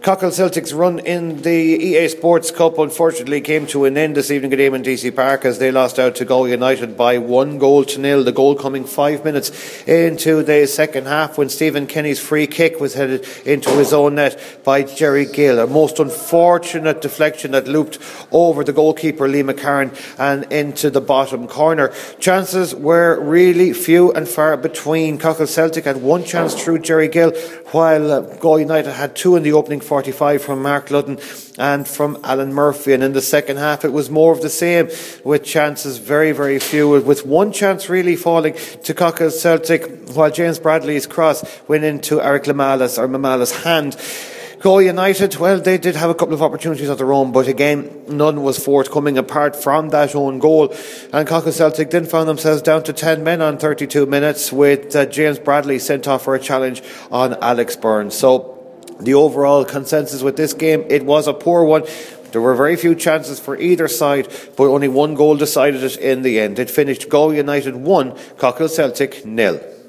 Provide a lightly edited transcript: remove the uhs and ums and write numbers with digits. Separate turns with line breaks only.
Cockle Celtic's run in the EA Sports Cup unfortunately came to an end this evening at Eamon DC Park as they lost out to Galway United by 1-0. The goal coming 5 minutes into the second half when Stephen Kenny's free kick was headed into his own net by Jerry Gill. A most unfortunate deflection that looped over the goalkeeper Lee McCarran and into the bottom corner. Chances were really few and far between. Cockle Celtic had one chance through Jerry Gill, while Galway United had two in the opening 45 from Mark Ludden and from Alan Murphy. And in the second half it was more of the same, with chances very, very few, with one chance really falling to Cockle Celtic while James Bradley's cross went into Eric Mamala's hand. Galway United, well, they did have a couple of opportunities of their own, but again, none was forthcoming apart from that own goal. And Cockle Celtic then found themselves down to 10 men on 32 minutes with James Bradley sent off for a challenge on Alex Byrne. So the overall consensus with this game, it was a poor one. There were very few chances for either side, but only one goal decided it in the end. It finished Galway United 1, Cockle Celtic 0.